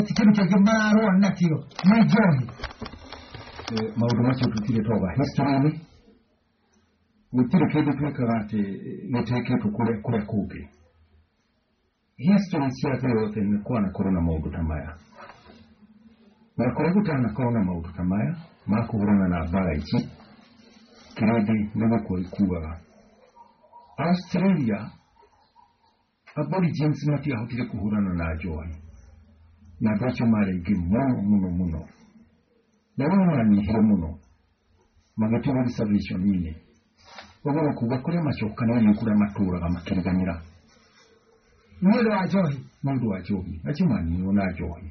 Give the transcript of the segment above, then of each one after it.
Kitu cha kimaro nakio majohi maundu macio tutire toga history gutire kindu twekagate giteketwo kuria kungi history cia thĩ yothe nĩ kwana korona maundu ta maya na kuria gutanakorwo na maundu ta maya ma kũhũrana na mbara ici kĩrĩndĩ nĩ gũkua ikuaga. Australia aborigines matiahotire kũhũrana na njohi na andũ acio marĩ aingĩ mũno na manyihire mũno magĩtuga reservation-inĩ. Ũguo kuuga kũrĩa macokanĩrĩirio kũrĩa matũũraga makĩriganĩra nĩ ũndũ wa njohi acio manyiirwo na njohi.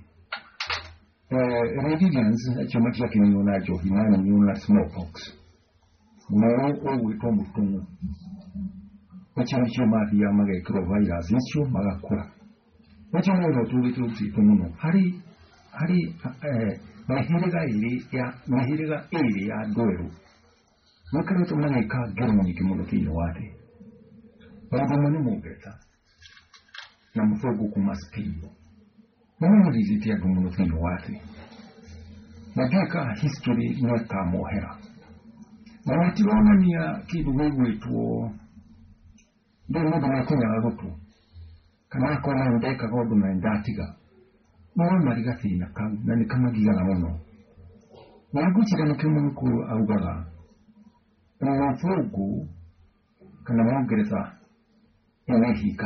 Red Indians acio matiakĩninwo na njohi manyiirwo na smallpox mũrimũ ũgwĩtwo mũtũng'ũ. Acio nĩcio mathiaga magekĩrwo virus icio magakua. Acio nĩo tũgĩtwo ũtitũ mũno harĩ mĩhĩrĩga ĩrĩ ya andũ erũ makoretwo magĩka ngero nyingĩ mũno thĩinĩ wa thĩ. Maũndũ mamwe nĩ mũngeta na mũthũngũ kuma Spain mamũrigĩte andũ mũno thĩinĩ wa thĩ na ngeka history no ĩkamohera na matironania kĩndũ gĩgwĩtwo ndĩ mũndũ nĩakũnyaga gũtũ kana akona ndekaga ũndũ na ndatiga no mariga thĩna kau na nĩkamagiaga mũno. Na ngũkĩra kĩmwe mũkũrũ augaga mũthũngũ kana mũngeretha nĩehika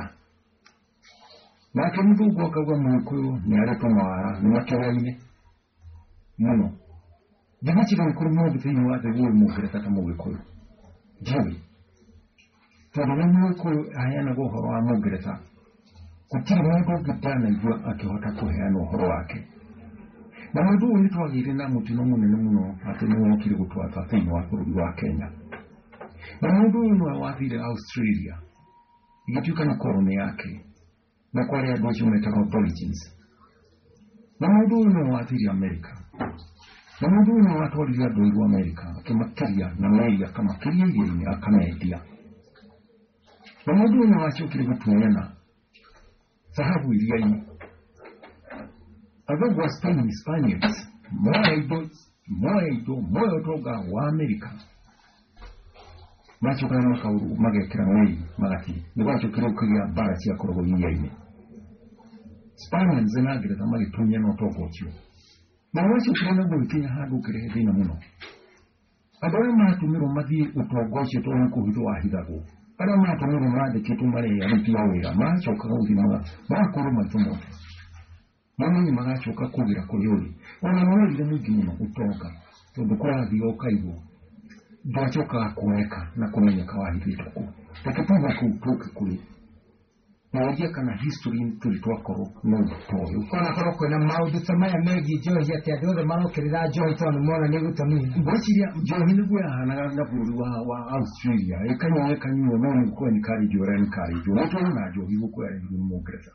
nake mũthũngũ akauga mũkũyũ nĩaretwo mawara nĩmakĩraine mũno. Ndĩgũkĩra kũrĩ mũndũ thĩinĩ wa thĩ ũyũ mũngeretha ta mũgĩkũyũ ndiũĩ tondũ nĩ mũgĩkũyũ aheanaga ũhoro wa mũngeretha gũtirĩ mũndũ ũngĩ ndanaigua akĩhota kũheana ũhoro wake. Na mũndũ ũyũ nĩtwagĩire na mũtino mũnene mũno atĩ nĩwokire gũtwatha thĩinĩ wa bũrũri wa Kenya. Na mũndũ ũyũ nĩwe wathire Australia igĩtuĩka nĩ koloni yake na kwarĩ andũ acio metagwo aborigines. Na mũndũ ũyũ nĩwe wathire America na mũndũ ũyũ nĩwe watwarire andũ airũ America akĩmakĩria na meri akamakĩria iria-inĩ akamendia. Na mũndũ ũyũ nĩwe wacokire gũtuoyana dhahabu iria-inĩ. Athũngũ wa Spain Spaniards moya indo moya ũtonga wa America macokana magekĩra meri magathiĩ nĩgwacokire gũkĩgĩa mbara cia kũrogwo iria-inĩ. Spaniards na Ngeretha magĩtunyana ũtonga ũcio na wacokire na gũgĩkinya handũ ũkĩrehe thĩna mũno. Andũ arĩa matũmirwo mathiĩ ũtonga ũcio tondũ nĩkũhithwo wahithagwo arĩa matũmirwo mandĩkĩtwo marĩ aruti a wĩra macokaga gũthiĩ magakũrwo maitho mothe namenye magacoka kũgĩra kũrĩ ũrĩ ona nĩwerire mũingĩ mũno ũtonga tondũ kũrathiĩ ũkaigwo ndwacokaga kuoneka na kũmenyeka wahithĩtwo kũ. Reke tuuge kũu tũke kũrĩ naũria kana history tũrĩ twakorwo no tũtoĩ kwanakorwo kwĩna maũndũ ta maya megiĩ njohi atĩ andũ othe marokĩrĩra njohi tondũ nĩmona nĩgũtamia. Ngwĩciria njohi nĩguo yahanaga na bũrũri wa Australia ĩkanyuo no nĩgũkorwo nĩkarĩnjio ũrĩa nĩkarĩnjio nĩtũrona njohi gũkũ yarĩhirwo nĩ Mũngeretha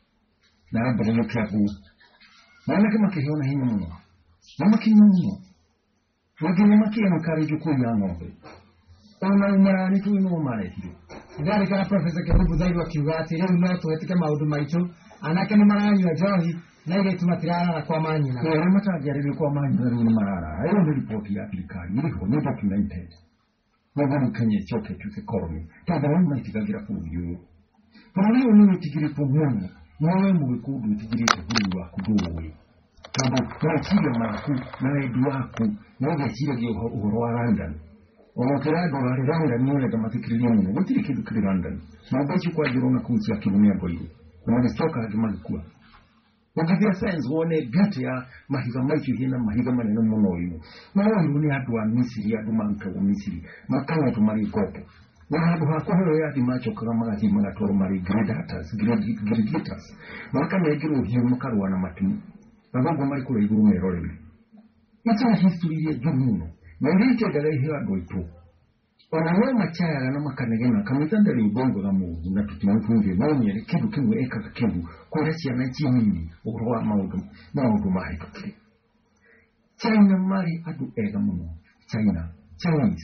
na mbere nĩ kĩambu mwanake makĩheo na hinya mũno na makinya mũno wangĩ nĩmakĩya nĩkarĩnjio kũiya ng'ombe ona umarani tu no marehire. Ndarĩkana Professor Kerubu Thairu akiuga atĩ rĩu no tũhetĩke maũndũ maitũ anake nĩmaranyua njohi na airĩtu matirarara kwa manyina. Arĩa matangĩarĩrio kwa manyina rĩu nĩmararara. Ĩyo nĩ riboti ya thirikari ĩrĩho nĩ documented. Nĩguo Kenya ĩcoke ĩtuĩke koloni tondũ rĩu maitigagĩra bũrũri ũyũ. Bũrũri ũyũ nĩwĩtigĩrĩtwo mũno nowe mũgĩkũndũ wĩtigĩrĩte bũrũri waku ndũũĩ tondũ meciria maku na wendi waku no geciragia ũhoro wa London. Onokera dolari London nĩũrenda mathikĩrĩrie mũno gũtirĩ kĩndũ kĩrĩ London na mbeca kwanjĩrwo na kũu cia kĩrũmia ngoirũ na magĩcoka angĩ magĩkua. Ũngĩthia science wone beauty ya mahiga maitũ hena mahiga manene mũno ũyũ na ũyũ nĩ andũ a Misiri andũ marutagwo Misiri makanyotwo marĩ ngombo na handũ ha kũheo yathi macokaga magathiĩ magatwarwo marĩ gladiators makanengerwo hiũ makarũa na matu na thongo marĩ kũrĩa igũrũ meroreri. Ĩtana history iria njũru mũno na iria itendaga iheo andũ aitũ ona no machayaga na makanegena kamĩta ndarĩ ubongoga mũũru na tũtimũtunge no nyere kĩndũ kĩmwe ekaga kĩndũ kũrĩa ciana ici nini ũhoro wa maũndũ mahĩtũkire. China marĩ andũ ega mũno. Chinese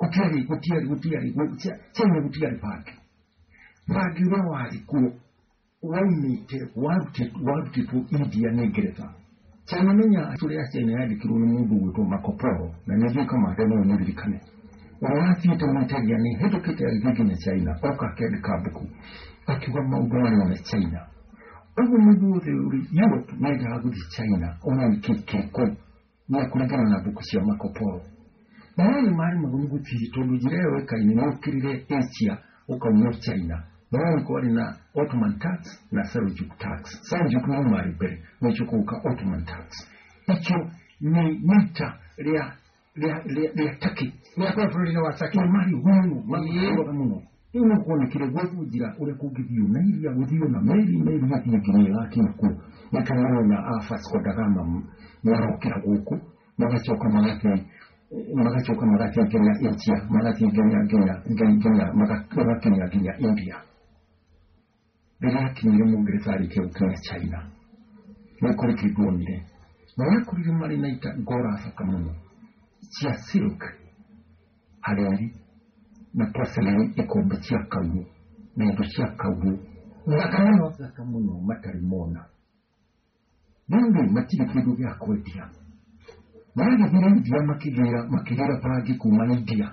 gũtiarĩ China gũtiarĩ bangi ũrĩa warĩ kuo waumite warutitu India negereza cyane menya turi yasene yadikiruna mundu wito Makoporo na nje kama demo nirikane wafite mwantagia ni hedo kete ya China oka kedi kabuku akiwa maudwana na China ubu mundu uri Europe nega agudi China ona nikiko na kulingana na buku ya Makoporo bali mari magungu titondo jirewe kaini nokirire Asia uka China bali ko na Ottoman tax na Seljuk tax Seljuk no mari bere nichukuka Ottoman tax icho ni mita lia taki ni kwa fulino wasaki mari hunu makoro muno ino ko ni kire gwefu jira ule kugidiyo na ili ya gudiyo na meri hati ngini laki ku nakana na Vasco da Gama marokera huko magachoka magati Kenya Asia magati Kenya magati Kenya India Beraki ni mungerezari ke ukanya China nakuri kigomire nakuri mari naita gora afakamuno chia silk aleri na porcelain ikombe chia kawu na ndo chia kawu zakamuno matarimona ndio matiri kidu ya kwetia mara vile dia makigera pagi kumaidia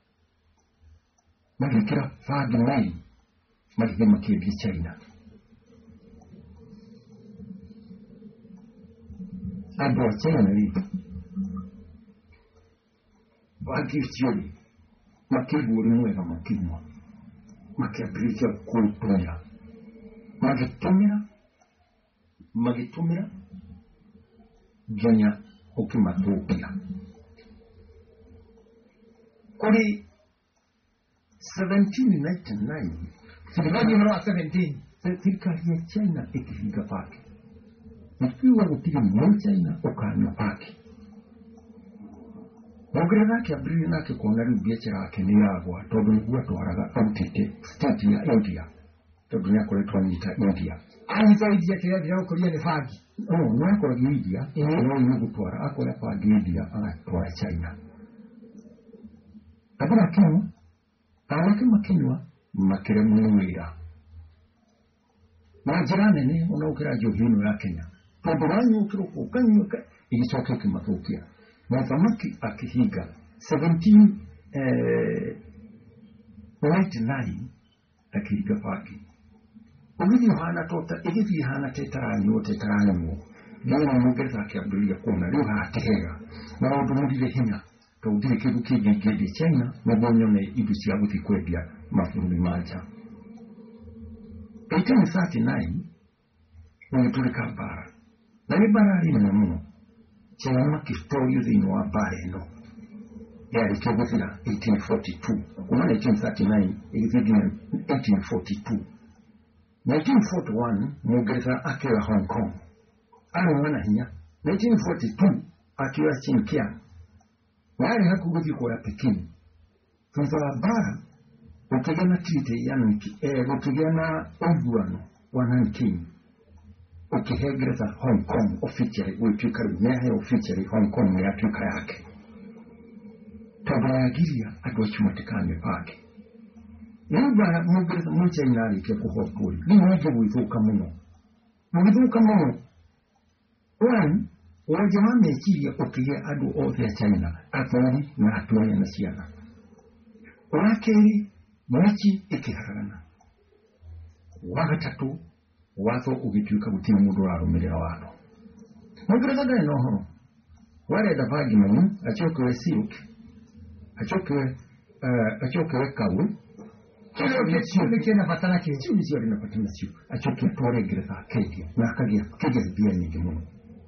makigera pagi mai Magdema kibi China. Abo China li. Wagi sioni. Makibu ulimwega makimwa. Makiabiricha kuitumia. Magitumira. Genya ukimatopia. Kuri 1799 Sibiraji mwa 17 serikali ya China ikifika pake ikiwa utili mwa China ukanywa pake Mwagirana kia brili nake kuonari ubiachira wake ni yagwa todo nguwa tuwaraga autite state ya India todo nyako letu wanita India Anisa India kaya vya ukolia ni fagi Nwako lagi India Nwa tuwara ako ya fagi India tuwara China Kabila kinu Alake makinwa makire mwira Majirane ni unaukira johino ya Kenya Todoranyo ukirufu ukanyuka Igisoke kimatokia Mwazamaki akihiga 1799 akihiga paki Ugithi yohana tota Igithi yohana tetaranyo Nyo mwugeza akiabulia kuna Lio haatehega Na udumudile hina Kaudile kibu kigigidi China Mwabonyone ibusi ya buti kwebia Mafurumi maja 1839 Unitulika bara Na ibara alina muno Chama kistorio zino wa bara eno Yari chogozila 1842 Kumana 1839 Ilizigina 1842 1941 Mwugeza akiwa Hong Kong Wana hinya 1942 akiwa Xinjiang Wale hakuguzi kwa Pekin Tunzala bara Utegana trite yaniki Utegana ovuano Wananking Ukihegreza Hong Kong officially Uitukari mehe officially Hong Kong ya tuka yake Tabayagiria Adwachumatikane pake Yuba mugreza mwicha inari Kia kuhokuri Ni mwege uithuka muno Mwithuka muno One Wajama mechiri ya ukihe adu othi ya China Athori na atuaya na siana Wakeri Mwachi ikiharana Wagatatu Watho ugituika butini mudu wa rumirira wano Mwagireza gani noho Wale davagi manu Achokewe silk Achokewe kawu Kile na patana kile Chini siyo na patana siyo Achokewe tuware gireza kegia Na akagia bia nyingi munu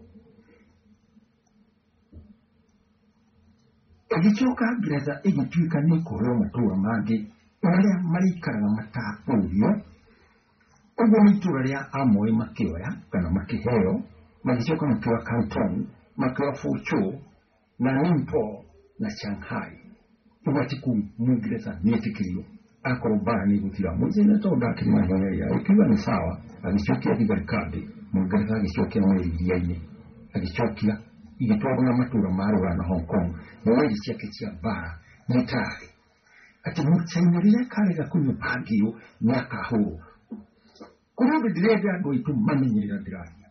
Egichoka gireza egituika nikoro matura magi Wale marikara na matapurio Ugo mitura lia amoe makioya Kana makiheo Magichoka makiwa Canton Makiwa Fuzhou Na Ningpo Na Shanghai Uwatiku mwigireza nietikiriyo Akorobara ni gutira Mwize neto udaki mahineria Ikiwa ni sawa Agichokia digarikade Mwigireza agichokia mwiriria ini Agichokia Igituwa na matura maruwa na Hong Kong Mwezi chake chia bara Nitari Ati mwitaimeria karega kunyo pagiyo Nyaka huu Kurudu direge ando itu mamenyerera dirahia.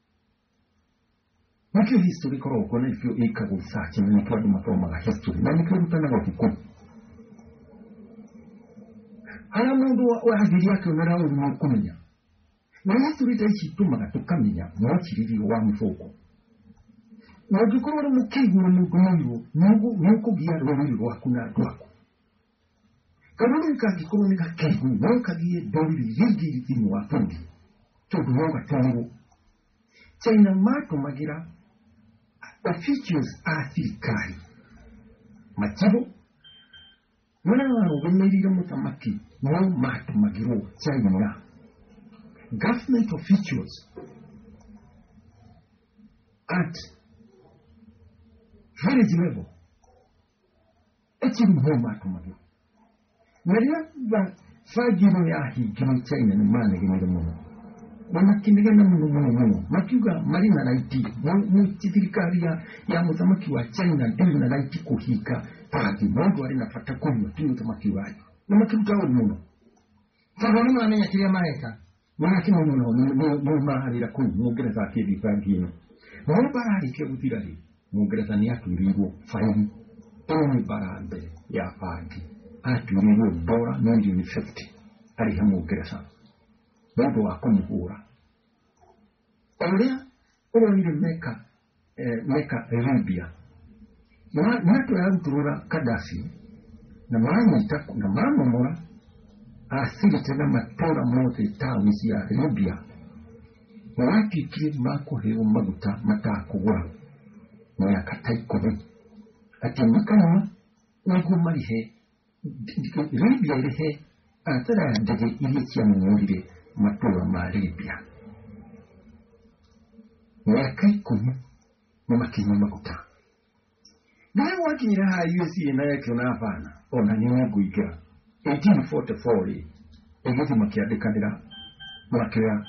Nakyo history koroko nakyo ikagusachi nakyo adumatoma ga history nakyo rutana ga hukumu. Hala mundu wa hadiri yake unarawo kumenya. Na history taishitumaga tukamenya mwakiriri wa mfoko. Wajukuru mukigu n'umugumiru nuko giya ruriri rwakuna rwako. Karuri kakikuru ni kakigu wakagiye doriri yigiri tinu wafundi. Tuduhoga tangu. China mato magira officials athirikari. Machibo mwana wemerire mutamaki no mato magiro China. Government officials at village level echiri homa tumayo naria ba fagiro ya higiro China ni mane gimire muno wanakindiga na muno makiuga marina laiti mu chitirikari ya mutamaki wa China ndio na laiti kuhika pagi mundu ari nafata kunywa tinu tamaki wayo na makiuga muno sabani mane yakiria mareka mwana muno marira kunywa za kidi fagino no barari ke utirari Mugereza ni aturigo faini Oni barambe ya fagi aturigo $150 ari ha mugereza Bodo akumuhura Olea Olonire Meka Libya Nato ya uturura Kadasi Na mama mora asiri tena matora mote tawisi ya Libya Waki kiri mako heo maguta matakugura ya kataikore ati makana nagumarihe Libya irihe atara ndege iri cyamurire matora ma Libya ya kaikome mu makinya maguta nawe wakinyira ha USA na yake unafana ona ni waguiga 1844 egeti makiadekadira wakya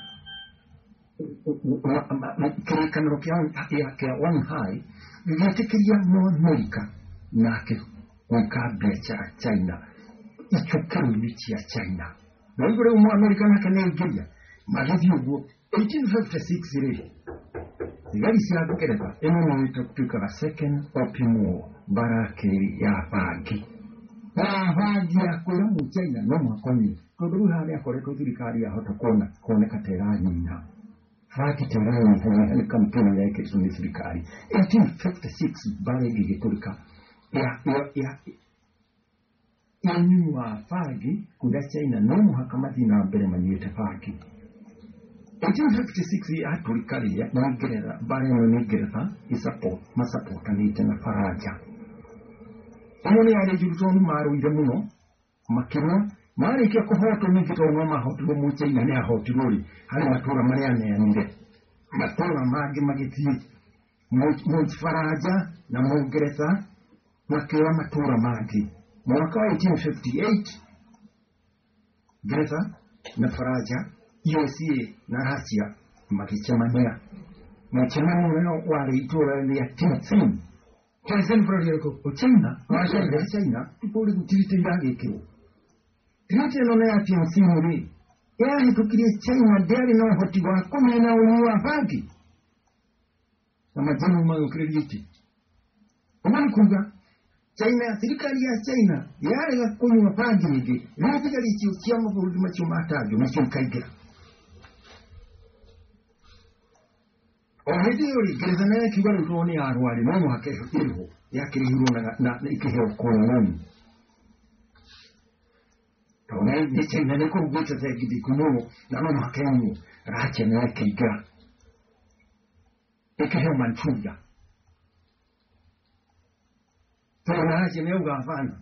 Kerekaniro kia one high Vigetekiria mo Amerika Nake Wikabia cha China Ichokeru nichi ya China Na hivyo umu Amerika nake Nigeria Magezi yugo 1856 ire Igari siya kukereka Eno mwito kutuka la second opium war Barake ya fagi Na fagi ya kwela mu China No makoni Koduru hane ya kore kutirikari ya hoto kone katera nina Fati terani hali kampuni yake isuni sirikari 1856 bale gigeturika ya nyuwa fagi kuda China nomu hakamati na mbele manyete fagi 1856 ya turikari ya nigereza bale no nigereza masapota nite na faraja Omone ya rejurutonu maru ide muno makirwa Mari kia kuhoto nikito ngoma hotu mu China ne hoturori hali matura mariane ya nire matura magiti mu faraja na Muingereza wakiwa matura magi mwaka 1858 Gereza na faraja USA na Russia makichamania mchamania wale itura ya Tiananmen China tupoli kutirite yage kiro Tinate nona ya Tiananmen yani tukirie China deri no hotiwa kumi na uwa fagi Sama jenu mayo krediti Omani kunga China, serikali ya China yale ya kunywa fagi nige Serikali ichiuchiama kurudima chumatajo Machumkaigira Ohedi yori gereza na ya kibaru tuoni ya arwari Nomu hakeho iriho ya kirihiru na ikiheo koloni Tone ni China ne kurugucha za gidi kununo na nomu hakeho rache na ya kigira Ikiheo Manchuria Tona hache ne uga hafana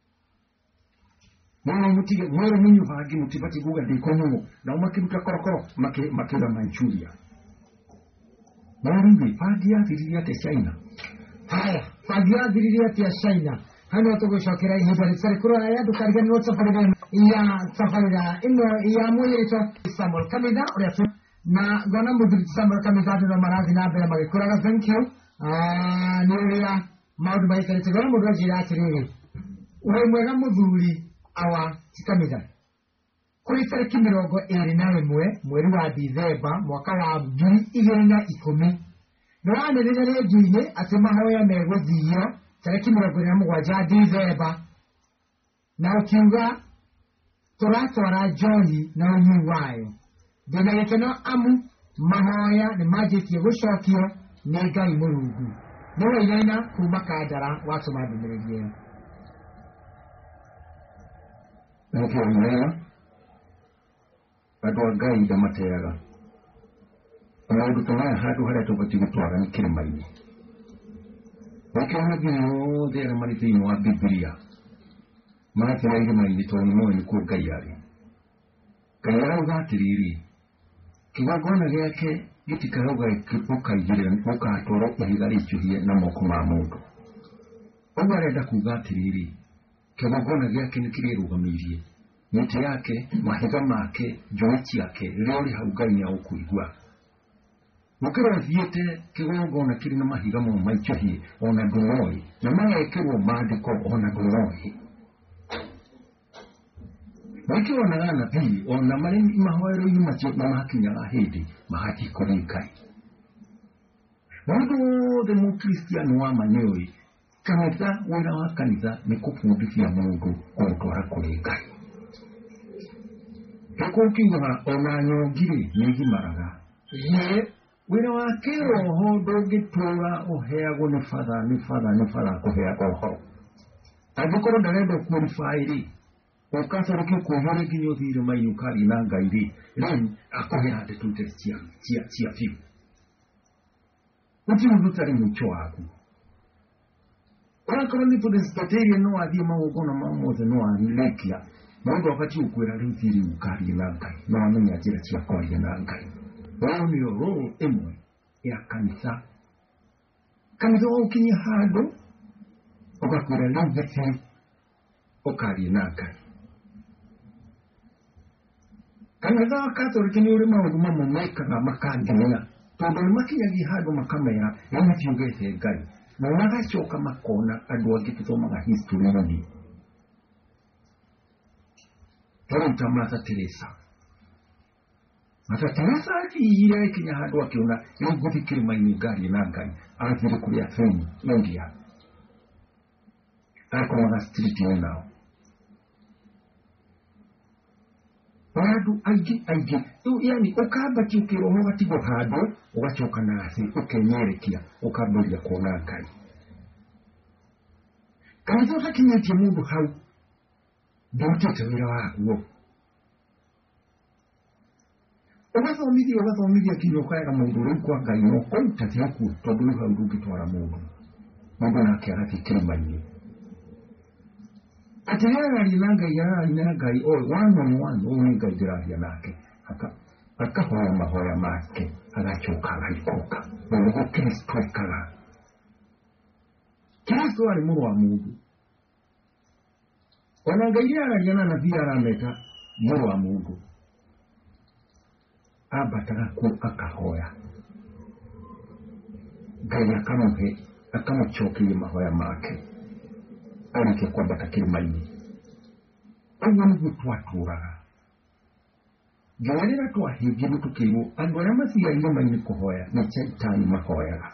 Mwero minyu fagi mutipati guga di kununo Na umakiruka korokoro makira Manchuria Mwaribi, fagia viriria te China. Haya, fagia viriria te China. Hano watogo shokera hibari sarikura ya dukarga no safarida ya safarida ino ya mwere to Samuel Kamida orefu na gona mudiri Samuel Kamida no marazi na bela magikura ga thank you. Niria maudu bai kare gona mudu jira tiriri. Uwe mwega muduri awa Kamida. kuri tariki 21 mweri wa Dithemba mwaka wa 2010 nĩwanĩrĩire rĩndio-inĩ atĩ mahoya megũthio tariki 27 Dithemba na ũkiuga tũratwara njohi na ũnyi wayo. Ndĩna gĩkeno amu mahoya nĩmanjĩtie gũcokio nĩ Ngai Mũrungu. Nĩ Wainaina kuma Kandara watũma ndũmĩrĩri ĩyo. Nĩkĩo Wainaina andũ a Ngai ndamateaga. Maũndũ ta maya handũ harĩa tũbatiĩ gũtwara nĩ kĩrĩma-inĩ. Nĩkĩo mabini yothe arĩa marĩ thĩinĩ wa Bibilia marathiĩ irĩma-inĩ tondũ nĩmoĩ nĩkuo Ngai arĩ. Ngai arauga atĩrĩrĩ, kĩgongona gĩake gĩtikarauga ũkaigĩrĩra ũgatwarwo ihiga rĩicũhie na moko ma mũndũ. Ũguo arenda kuuga atĩrĩrĩ, kĩgongona gĩake nĩkĩrĩrũgamĩirie mĩtĩ yake, mahiga make, njũĩ ciake, rĩrĩa ũrĩ hau Ngai nĩagũkũigua. Mũkĩra thiĩte kĩgongona kĩrĩ na mahiga mau maicũhie ona ndũnoĩ, na magekĩrwo maandĩko ona ndũnoĩ. Nĩkĩo onaga anabii ona marĩ mahoero-inĩ macio na makinyaga hĩndĩ magathiĩ kũrĩ Ngai. Mũndũ wothe mũkristiano wa ma nĩoĩ kanitha, wĩra wa kanitha nĩ kũbundithia mũndũ kũmũtwara kũrĩ Ngai. Gũkiugaga ona nyongirĩ nĩigimaraga. Wĩra wa kĩroho ndũngĩtũra ũheagwo nĩ batha kũheagwo ũhoro. Angĩkorwo ndarenda qualify-rĩ, ũkacokia kuohore nginya ũthiĩ irĩma-inĩ ũkaria na Ngai-rĩ, rĩu akũhera ndeto cia biũ. Gũtirĩ ũtarĩ mũico waku. Ũrakorwo nĩ Presbyterian no wathiĩ magongona ma mothe no warĩkia, mũndũ abatiĩ gũkwĩra rĩu thiĩ rĩu ũkaria na Ngai, no wamenya njĩra cia kwaria na Ngai. Ũyũ nĩyo role ĩmwe ya kanitha. Kanitha ũkinyia handũ ũgakwĩra rĩu thiĩ ũkaria na Ngai. Kanitha wa Katoliki nĩ ũrĩ maũndũ mamwe mekaga makangenera, tondũ nĩmakinyagia handũ makamera rĩu matiugĩte Ngai, na magacoka makona andũ angĩ tũthomaga history nini. Tondũ ta Mother Teresa. Mother Teresa athiire akinya handũ akĩona rĩu ngũthiĩ kĩrĩma-inĩ ngarie na Ngai, athiire kũrĩ Athene, India. Akomaga street-inĩ nao. Andũ aingĩ rĩu yani ũkambatia ũkĩroho ũgatigwo handũ ũgacoka nathĩ ũkenyerekia ũkambĩrĩria kuona Ngai. Kanitha ũtakinyĩtie mũndũ hau ndũrutĩte wĩra waguo. Ũgathomithia kinya ũkaera mũndũ rĩu kwa Ngai no kũruta tiakuo, tondũ rĩu hau ndũngĩtwara mũndũ nake agathiĩ kĩrĩma-inĩ. Atĩ araria na Ngai one on one, ũũ nĩ Ngai ndĩraria nake, akahoya mahoya make agacoka agaikũka. Ũguo Kristo ekaga. Kristo arĩ mũrũ wa mũndũ. Ona Ngai araria na anabii arameta mũrũ wa mũndũ. Ambataga kuo akahoya. Ngai akamũcokeria mahoya make. Arĩkia kwambata kĩrĩma-inĩ. Ũguo nĩguo twatũraga. Nginya rĩrĩa twahingĩrio tũkĩirwo andũ arĩa mathiaga irĩma-inĩ kũhoya nĩ Shaitani mahoyaga.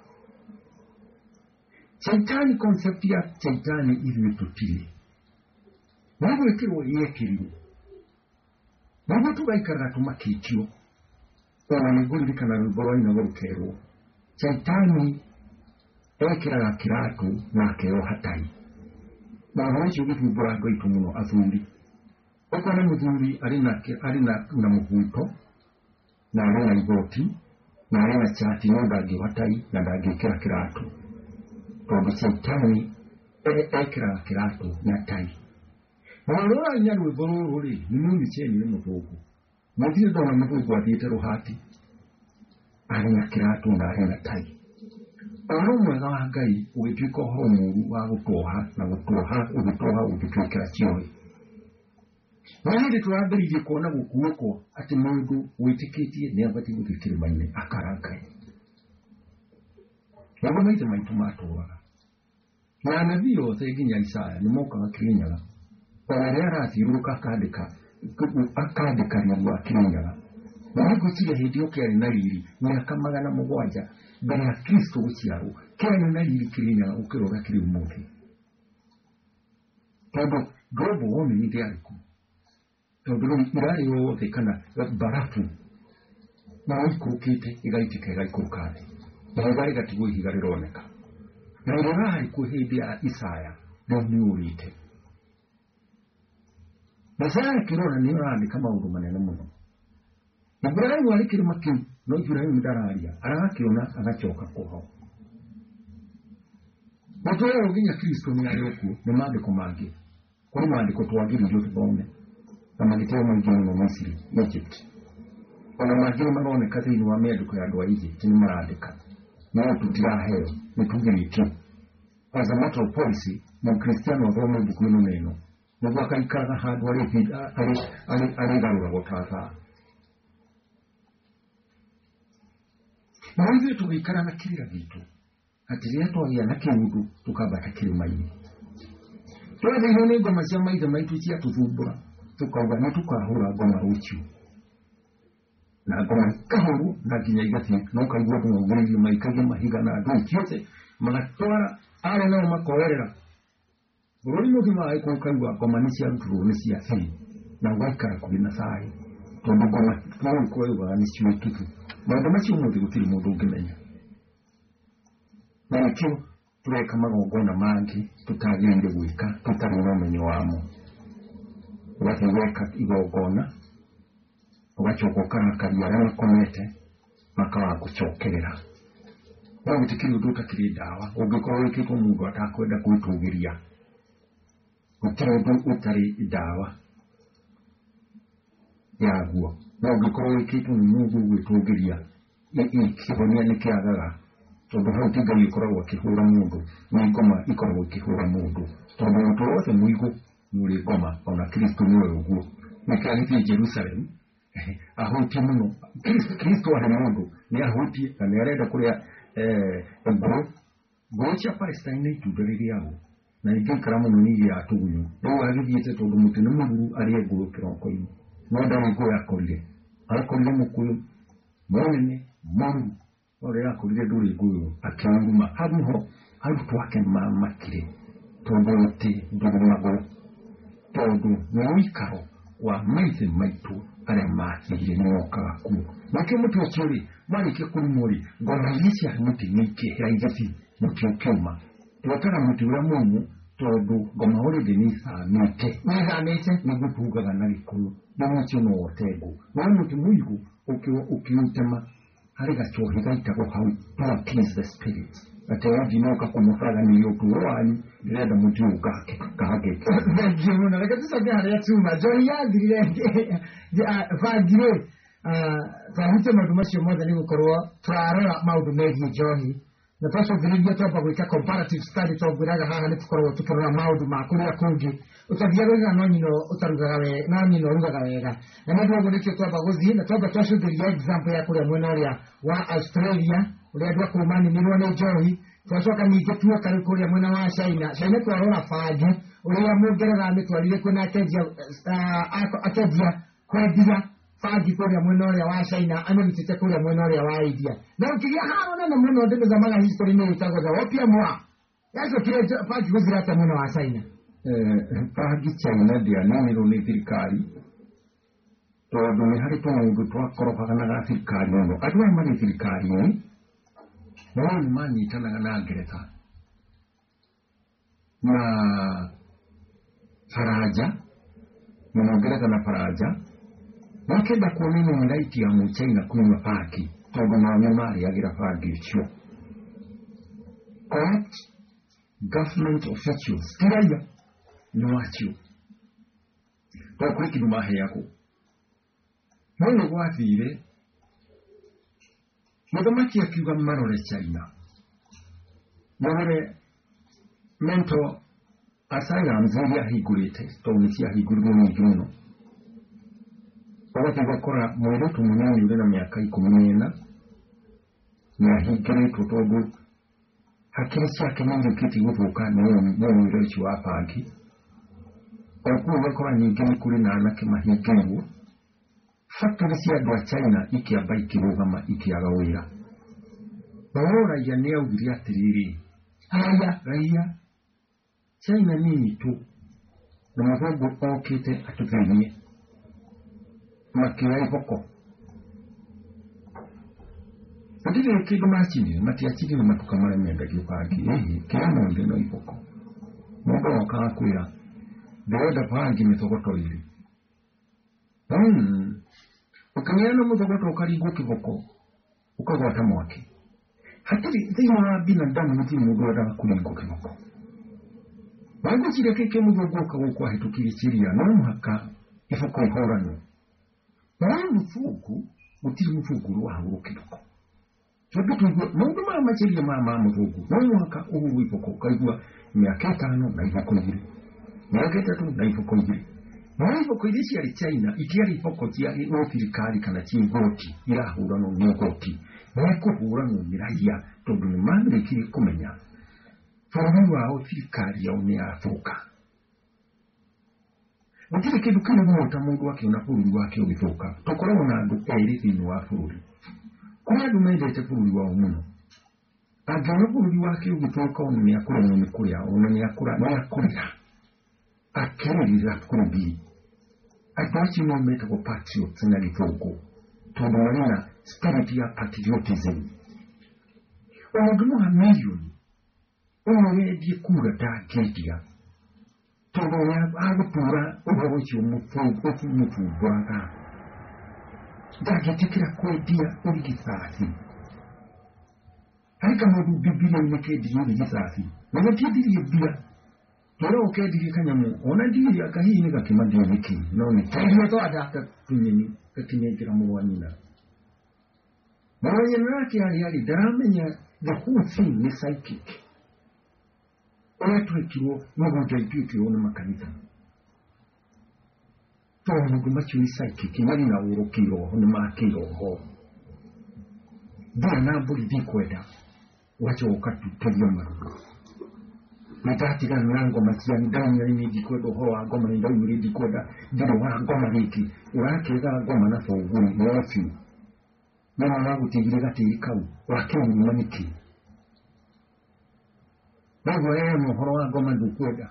Shaitani, concept ya Shaitani ithuĩ tũtirĩ. Nĩgwĩkĩrwo yekĩrirwo. Nĩguo tũgaikaraga tũmakĩtio. Ona nĩngũririkana rwĩmbo rwa nyina rũkerwo, Shaitani ekĩraga kĩratũ na akeoha tai. Na ũhoro ũcio ũgĩthumbũra andũ aitũ mũno athuri. Ũkona mũthuri arĩ na mũbuto na arĩ na igoti na arĩ na chati no ndangĩoha tai na ndangĩkĩra kĩratũ, tondũ Shaitani ekĩraga kĩratũ na tai. Na ũrora rwĩmbo rũrũ-rĩ nĩ mũnyiceni nĩ mũthũngũ. Mũthiri ndona mũthũngũ athiĩte rũhati arĩ na kĩratũ na arĩ na tai. Ũhoro mwega wa Ngai ũgĩtuĩka ũhoro mũũru wa gũtũoha na gũtũoha ũgĩtwĩkĩra cioĩ. Na hĩndĩ tũrambĩrĩirie kuona gũkuũkwo atĩ mũndũ wĩtĩkĩtie nĩabatiĩ gũthiĩ kĩrĩma-inĩ akara Ngai. Maũndũ maitũ matũũraga. Na anabii othe nginya Isaya nĩmokaga Kĩrĩnyaga. Ona rĩrĩa arathiũrũrũka akandĩka akandĩkania gwa kĩrĩnyaga na nĩgwĩciria hĩndĩ ĩyo kĩarĩ na riri mĩaka 700 mbere ya Kristo gũciarwo kĩarĩ na riri kĩrĩnyaga gũkĩra ũrĩa kĩrĩ ũmũthĩ tondũ global warming ndĩarĩ kuo tondũ rĩu irarĩ yothe kana barafu na ikũrũkĩte ĩgaitĩka ĩgaikũrũka thĩ na ihiga rĩgatigwo ihiga rĩroneka na rĩrarĩ kuo hĩndĩ ya Isaya rĩu nĩũrĩte Isaya kĩrora nĩũrandĩka maũndũ manene mũno Ibrahimu arĩ kĩrĩma kĩu no Ibrahimu ndararia arakĩona agacoka kuo Mũtũrero nginya Kristo nĩ arĩ okuo nĩ maandĩko mangĩ kũrĩ maandĩko twagĩrĩirwo tũthome na magĩteo maingĩ mũno Misiri Egypt ona mangĩ maroneka thĩinĩ wa mĩandĩko ya andũ a Egypt nĩ marandĩka no tũtiraheo nĩ tugĩrĩtio as a matter of policy mũkristiano athome mbuku ĩno neno nĩguo akaikaraga handũ arĩ garũragwo tata na hivyo tũgĩikara na kĩrĩa gitũ atĩ rĩrĩa twagĩa na kĩũndũ tũkambata kĩrĩma-inĩ twathiĩirwo nĩ ngoma cia maithe maitũ cia tũthumbũra tũkauga nĩ tũkahũra ngoma rũciũ na ngoma ikahũrwo na nginya igathiĩ no kaigua andũ maugĩrĩirio maikagie mahiga na andũ ikiothe magatwara arĩa nao makoerera bũrũri mũgima agĩkũu kaigua ngoma nĩ ciarutirwo nĩ cia biri na gwaikara kũrĩ na thayũ tondũ ngoma kwaugaga nĩ ciũtutu maũndũ macio mũthĩ gũtirĩ mũndũ ũngĩmenya na nĩkĩo tũreka magongona mangĩ tũtagĩrĩire gwĩka tũtarĩ na ũmenyo wamo ũgathiĩ gweka igongona ũgacoka ũkarakaria arĩa makomete makaga gũcokerera no gũtikĩrĩ ũndũ ũtakĩrĩ ndawa ũngĩkorwo wĩkĩtwo mũndũ atakwenda gwĩtũgĩria gũtirĩ ũndũ ũtarĩ ndawa yaguo no ũngĩkorwo wĩkĩtwo nĩ mũndũ gwĩtũgĩria kĩhonia nĩ kĩagaga tondũ hau ti Ngai ũkoragwo akĩhũra mũndũ nĩ ngoma ikoragwo ikĩhũra mũndũ tondũ mũndũ wothe mũigũ nĩ ũrĩ ngoma ona Kristo nĩwe ũguo nĩkĩo agĩthiĩ Jerusalem ahutie mũno Kristo arĩ mũndũ nĩ ahutie na nĩ arenda kũrĩa ngũ cia Palestine nĩ itunda rĩrĩagwo na ingĩikara mũno nĩ iria tũgunyũ rĩu agĩthiĩte tondũ mũtĩ nĩ mũruru arĩe ngũ kĩroko-inĩ no ndarĩ ngũ yakorire arakorire mũkũyũ mũnene mũruru no rĩrĩa akorire ndũrĩ ngũ akĩruma hau ho arutwo ake mamakire tondũ mũtĩ ndũrumagwo tondũ nĩ ũikaro wa maithe maitũ arĩa mathire nĩ mokaga kuo nakĩo mũtĩ ũcio rĩ marĩkia kũrumwo rĩ ngoma iria cia mũtĩ nĩ ikĩhera igathi mũtĩ ũkĩuma twataga mũtĩ ũrĩa mũmũ tondũ ngoma already nĩ ithamĩte nĩguo tugaga na Gĩkũyũ nĩ mũtĩ no wotengwo no mũtĩ mũigũ ũkĩũtema harĩ gacohi gaitagwo hau to appease the spirit atĩ wanginoka kũmũbaraganĩria ũtũũro wanyu ndĩrenda mũtĩ ũyũ kahageke thengiũ mũno reke tũcoke harĩa tuma njohi yathirire bangirĩ twahutie maũndũ macio mothe nĩ gũkorwo tũrarora maũndũ megiĩ njohi na twacũthĩrĩria twamba gwĩka comparative study twangwĩraga haha nĩ tũkoragwo tũkĩrora maũndũ ma kũrĩa kũngĩ ũtathiaga wega no nyina ũtarugaga wega no nyina ũrugaga wega na nĩ ũndũ nĩkĩo twamba gũthiĩ na twamba twacũthĩrĩria example ya kũrĩa mwena ũrĩa wa Australia ũrĩa andũ akũu maninirwo nĩ njohi twacoka ningĩ tuoka rĩu kũrĩa mwena wa China twarora bangi ũrĩa mũngeretha amĩtwarire kwĩna akendia kwendia bangi kũrĩa mwena ũrĩa wa China amĩrutĩte kũrĩa mwena ũrĩa wa India na ũkĩgĩa haro nene mũno ndĩmĩthamaga history nĩ ĩtagwo the opium war yacokire bangi gũthira atĩa mwena wa China bangi China ndĩananirwo nĩ thirikari tondũ nĩ harĩ tũmaũndũ twakoroganaga thirikari mũno andũ aya marĩ thirikari-inĩ no nĩ manyitanaga na Ngeretha na Faraja na Ngeretha na Faraja wakenda kuonana na raiti ya China kunywa bangi tondũ nao nĩ marĩagĩra bangi icio corrupt government officials tiraiya nĩ wacio to kũrĩ kĩndũ maheagwo no nĩ gwathire mũthamaki akiuga marore China marore mental asylums iria ahingũrĩte tondũ nĩ ciahingũrirwo nyingĩ mũno ũgathiĩ ũgakora mũirĩtu mũnini ũrĩ na mĩaka 14 nĩahingĩrĩtwo tondũ hakiri ciake nĩirĩkĩtie gũthũka nĩ mũndũ ũcio wa bangi okuwa kwa nyingine kuri na anake mahigengu factory cia andũ a China ikiamba ikirugama ikiagawira bawora ya neo giri atiriri aya China ni tu na magogo okite atuthinie makirai boko ndire kido machini matiachini matukamara menda giukangi kila monde no iboko mundo wakakwira ndoda pangi mitogoto iri ukanyana mutogoto ukarigo kiboko ukagwata mwaki hatiri thina binadamu muti mudoda kulingo kiboko bango kireke ke mudogoka ukwa hitukiri siria no mwaka ifoko ihorano mufuku mutiri mufuku ruwa kiboko Tubitu mundu mama chiri mama murugu mwaka ubu ipoko kaigwa miaka 5 na ipoko ngiri miaka 3 na ipoko ngiri na ipoko ngiri cia China ikiari ipoko cia ofirikari kana chingoti irahura no nyogoti na kuhura no miraiya tondu ni mamre kiri kumenya faramu wa ofirikari ya uni Afrika mutire kindu kile mwota mundu wake na fururi wake ubithuka tokorwo na andu eri thini wa fururi kuna dumendete fururi wa umuno agana fururi wake ubithuka onu yakura no mikuya onu yakura no yakurira akerira kurubi adachi no meta ko patriots na litoko tondu marina spirit ya patriotism omudumu million omwedi kura ta ketia tondu ya agupura obochi umufu bwanga dagetikira kwedia uligisasi harika mu biblia imekedi uligisasi nakedi biblia toro okedi kanyamu onadiri akahini kakimadi wiki none tayari to adapta tunyeni kakinyekira mu wanina mwanyina yake ali daramenya the whole thing ni psychic watu kiro mwaje ipiki ona makanisa Tono gumachi ni psychic nari na urokiro ona makiro ho dana buli dikweda wacho wakati tebyo marugo Matati kan nango masiani danya ni dikwedo ho agoma ni ndawi muri dikoda diro wa agoma riki urake ga agoma na foguri yofi mama wangu tigire gati kau wake ni maniki Babo yeye muhoro agoma dukweda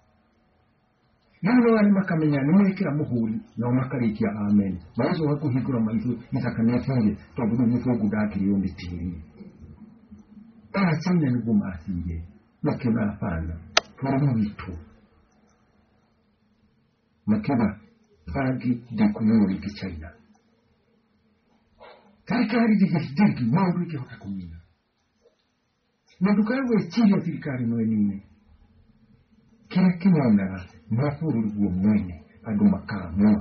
Nino wali makamenya nimekira muhuri na makarikia amen Bazo wako hikura maizu isakane funge tobudu mufogu daki yondi tiri China ni gumasinge Makina afana Poromo vitu Makina Fagi de kumuri ki China Serikali dikishidiki mauru iki hota kumina Nadukawe chile serikali mwenine Kila kinyona Mafuru lugu mwene Adumaka mwa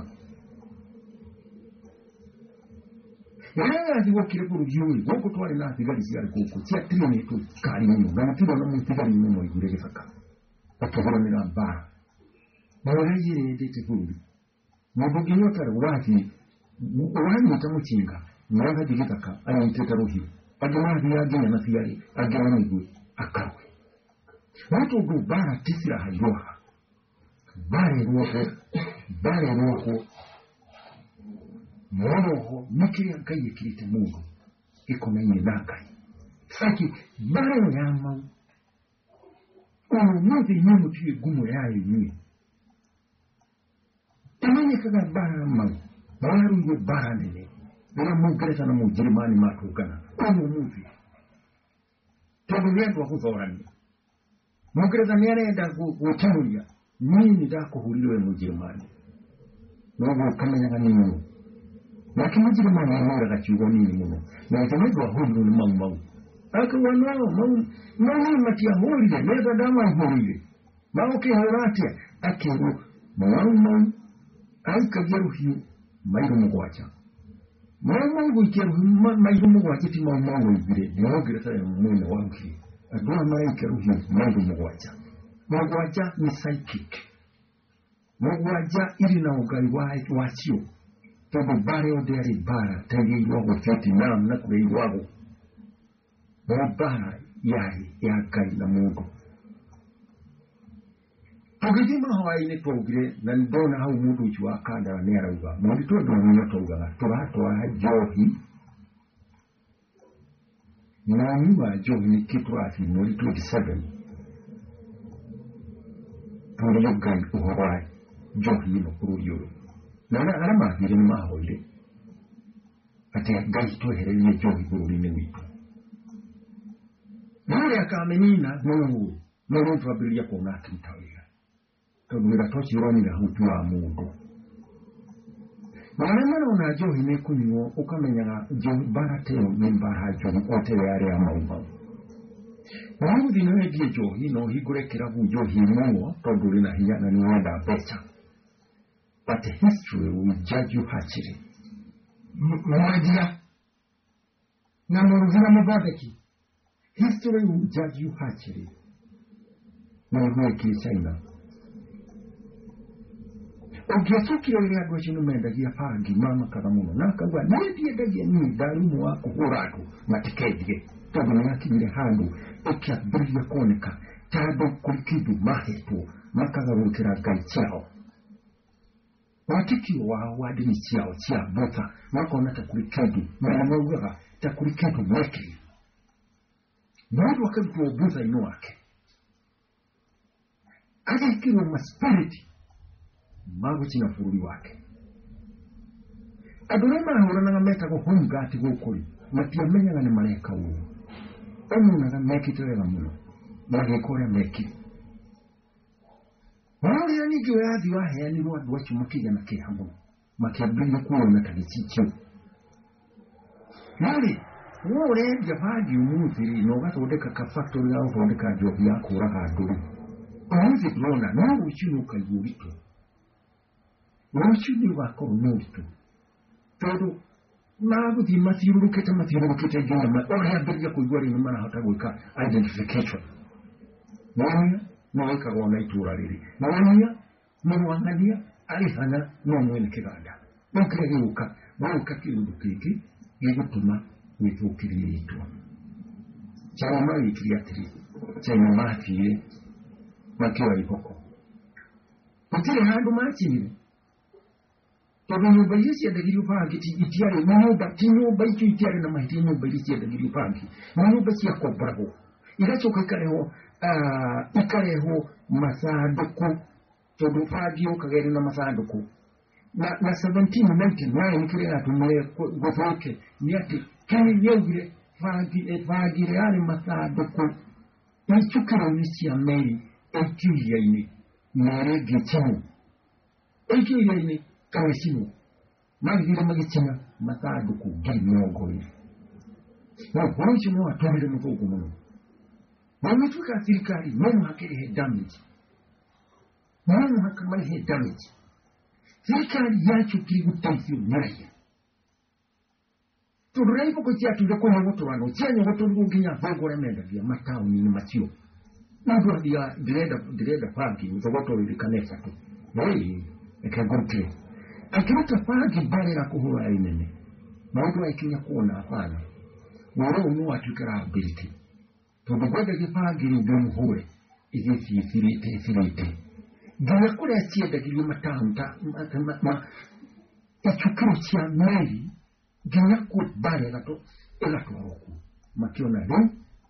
Yaya wakire kuru jiwe woko twali na tigari ziyari koko tia trine tu kari mino na mtiba na mtigari mino igurege saka akavura mina mbara mwaraje ndete kuru mubugi nyotare wati wani mutamuchinga mwanga digitaka ayiteta rohi agama yagenya na fiyari agama migwe akawe watu go bara tisira hayoha bare roho Moroho nikiri akaye kirite mungu iko na yeye nakai saki bare yama muzi nyumu tiye gumu yaye yeye tamanye kaga bara ma baru yo bara nene bila mugreza na mujrimani matugana muzi tobuye ndo kuzorani mugreza nenda kuchamulia nini dako hulilo mujrimani nobo kamenya kanini Lakini jiri mwana gachigo nini muno na itamedo ahulu ni mau aka wanao mau matia holide neza dama holide mau ke horatia akero mau aika geru hiyo maido mugwacha mau gukero maido mugwacha ti mau ibire niho gireta muno wanki adwa malaika ruhi maido mugwacha ni psychic mugwacha ili na ugali wachio Todo barrio de Aribara, tegi iwago Vietnam na kule iwago. Bara yari yakai na mungu. tugithima hwaini twogire na ndona hau mundu ucio wa kandara ni arauga mundu tondu ni twaugaga turatwara njohi na nyuma njohi ni kitwathi muri 27 turiyo Ngai uhoro wa njohi ino bururi uyu na aria mathire ni mahoire ati Ngai twehererie njohi bururi-ini witu na akamenina no twambĩrĩria kuona akĩruta wĩra tondũ wĩra ta ũcio ũronire hutu wa mũndũ na arĩa marona njohi nĩ kũnyuo ũkamenyaga mbara ta ĩyo nĩ mbara njohi o ta ĩyo yarĩ ya maumau na gũthiĩ na wendie njohi no ũhingũre kĩrabu njohi mũno tondũ ũrĩ na hinya na nĩ wenda mbeca but history will judge you harshly mwendia na mũrugina mũthondeki history will judge you harshly na gwĩkĩ China ũngĩacokire wĩra andũ acio nĩmendagia bangi mamakaga mũno na akauga niĩ ndiendagia niĩ ndarimu wa kũhũra andũ matikendie tondũ nĩyakinyire handũ ĩkĩambĩrĩria kuoneka ta andũ kũrĩ kĩndũ mahetwo makagarũrũkĩra ngai ciao watikio wao wa ndini ciao cia bota makona ta kũrĩ kĩndũ na maugaga ta kũrĩ kĩndũ mwekĩrĩ mũndũ akarutwo butha-inĩ wake agekĩrwo maspiriti magũcina bũrũri wake andũ arĩa mahũranaga metagwo homegati gũkũ matiamenyaga nĩ mareka ũũ omonaga mekĩte wega mũno magĩka ũrĩa mekire ũrĩa ningĩ wĩyathi waheanirwo andũ acio makĩgĩa na kĩeha mũno makĩambĩrĩria kuona ta gĩcikio rĩrĩ we ũrendia bangi ũmũthĩ na ũgathondeka kabactory ya gũthondeka njohi ya kũraga andũ ũmũthĩ ndĩrona no rũciũ nĩ ũkaigua ũritũ rũciũ nĩ ũgakorwo nĩ ũritũ tondũ magũthiĩ mathiũrũrũkĩte nginya ũrĩambĩrĩria kũigua rĩu nĩmarahota gwĩka identification nĩwonia no wĩkagwo na itũra rĩrĩ nĩwonia mũrwang'ania arĩ hana no mwene kĩganda no kĩrĩa gĩgũka kĩũndũ kĩngĩ gĩgũtũma gwĩthũkĩrie rĩtwa China magĩkire atĩrĩ China mathire makĩoya ihoko gũtirĩ handũ makinyire tondũ nyũmba iria ciendagirio bangi itiarĩ nyũmba icio itiarĩ na mahĩtia nyũmba iria ciendagirio bangi na nyũmba cia komboragwo igacoka ikarehwo mathandũkũ tondũ bangi ũkagerwo na mathandũkũ na 1799 kĩrĩa atũmire gũthũke nĩ atĩ Kenya nĩaugire bangi ĩrĩa yarĩ mathandũkũ icukĩro-inĩ cia meri iria-inĩ na rĩngĩ iria-inĩ kana cino magithire magĩcina mathandũkũ ngiri mĩrongo ĩrĩ na ũhoro ũcio no watũmire mũthũngũ mũno na ũgĩtuĩka thirikari no mũhaka ĩrĩhe damage no mũhaka marĩhe damage thirikari yacukire gũteithio nĩ raia tondũ rĩrĩa iboko ciatuire kũnyogotũranwo cianyogotũrirwo nginya thũngũ ũrĩa mendagia mataũni-inĩ macio mũndũ athiaga ndĩrenda bangi ũthogotũrĩrĩ kanesa tu reke ngũrũkĩre akĩruta bangi mbarĩra kũhũra inene mũndũ aikinya kuona hapana wĩra ũyũ nĩwatuĩka liability tondũ ngwendagia bangi rĩu ndĩmũhũre igĩthiĩ thirĩte nginya kũrĩa ciendagirio mataũni icukĩro cia meri nginya kũ mbara ĩgatwarwo kuo makĩona rĩu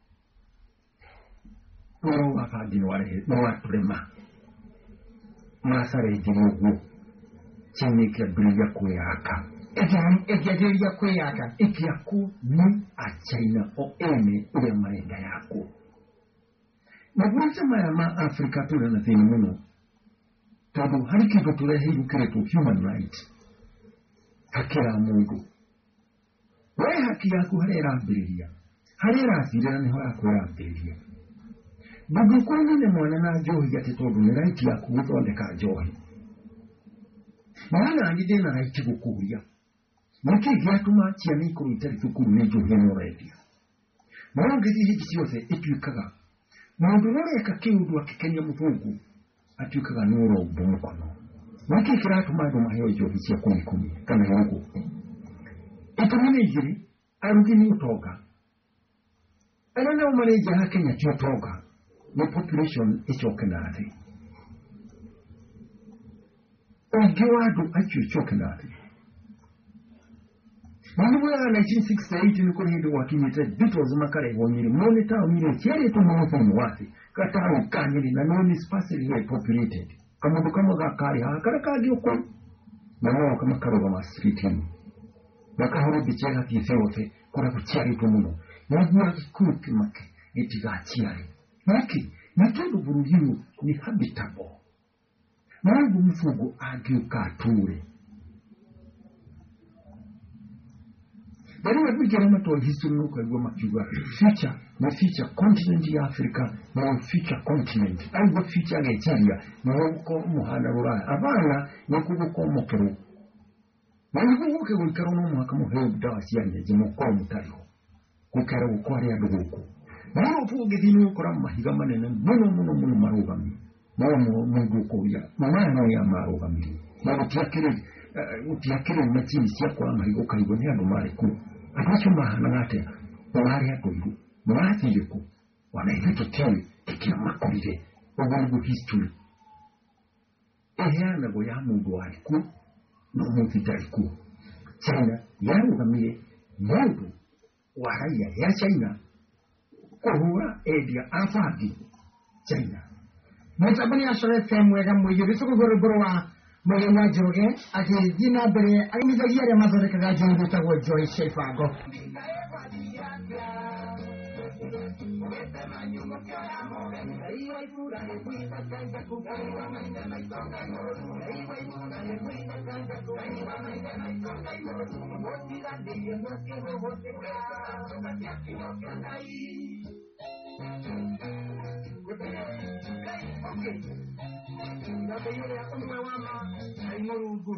ũhoro wa bangi nĩwatũrema macarenjire ũguo China ĩkĩambĩrĩria kwĩyaka ĩkĩakwo nĩ Achina o ene ũrĩa marenda yakwo maguoca maya ma Africa tũrĩ na thĩna mũno tondũ harĩ kĩndũ tũreheirwo kĩretwo human rights haki ya mũndũ we haki yaku harĩa ĩrambĩrĩria harĩa ĩrathirĩra nĩho yaku ĩrambĩrĩria ndũngĩkorwo nĩ mwana na njohi atĩ tondũ nĩ right yaku gũthondeka njohi mwana nĩ ndĩna right gũkũria nĩkĩ gĩatũma ciana ikorwo itarĩ thukuru nĩ njohi ĩno ũrendia no ngĩthiĩ hĩndĩ ciothe ĩtuĩkaga mũndũ ũreka kĩũndũ akĩkenia mũthũngũ atuĩkaga nĩ ũrombo mũkono nĩkĩ kĩratũma andũ maheo njohi cia kũmi kana yũgũ itũmi nĩ igĩrĩ arugi nĩ ũtonga arĩa nao marĩ nja ya Kenya ti ũtonga nĩ population ĩcoke na thĩ Ogiwado achichokenati. Mungu ya 1968 niko hindo wakinyete Beatles makare wonyiri moneta omire chere to mono mwati kata kanyiri na noni sparsely populated kama gakari hakara kagi uko na wao kama karoga ma street hino bakahoro bichera kiseote kura kuchari to muno nagura kikuti make itigachiari maki natundu buruhiyo ni habitable Mungu mfugo agiukature Bari wabigera mato history nuko yego makiwa future continent ya Africa na future continent aigo future ya Nigeria na uko muhana rura abana nokuko mokero Mangu uke wikaro no mwaka muhe dawasi yanje jimoko mutariho kukara ukwari aduguko Naro fuge dinu ukora mahiga manene muno marugami Mungu ko ya mwana ya marugami utiakire machini cia kwa mahigo kaigo ni andu mariku abacho mahana ngate wari akoigu mwati yeko wanaitwa tewe kikira makurire obugu history ehana go ya mundu wariku no mutitariku China yarugamire mundu waraya ya China kuhura edia afadi China Mutabani ashore temwega muyuri sokugoro wa Mwenye joge ati jina bere agimizagia ya mazore kaga jongo tago Joy Shefago Nabayole ako mawama ay marugo.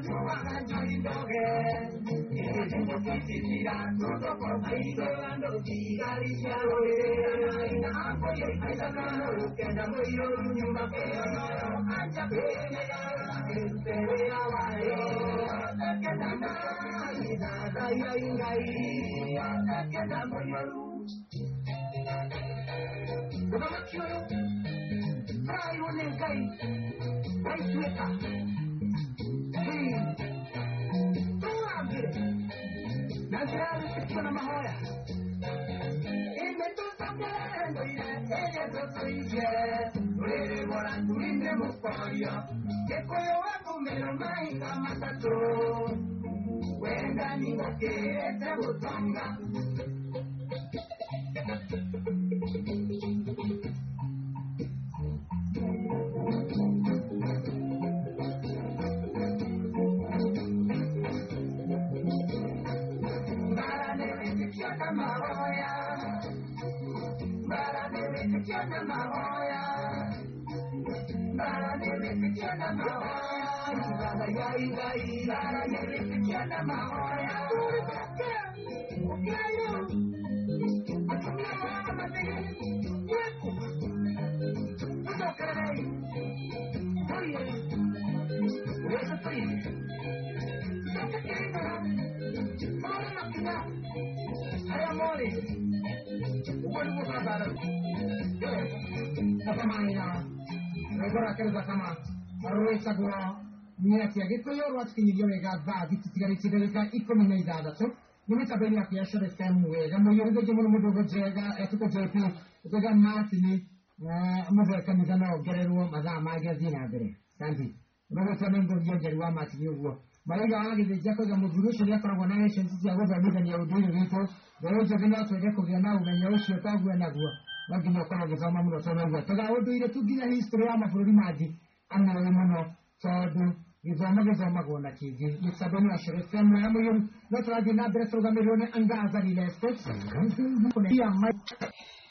Niati che quello ruotsi milione gazza di tigarici delle icco mi dà so non sapere a piacere stemmu e mo io vedo mo do gega e tutto jepi to ga matini mo ver kan zano gereru maza magazine adere santi mo tamen do gereru matini ugo malaga age de jako ga mo guru shirya kan gona ne shin ti ago da mi da ne udu ni ko da yo je na to ko ga na uga yo shi ta uga na go ma gi no kono ga zama mo to na uga to ga odu ire tu gina history ma pro di magi anno mo sodu Gizoma gona chigi, il sabone a scereziamo e amo io, la tradina adesso ga milione angasa di leste, con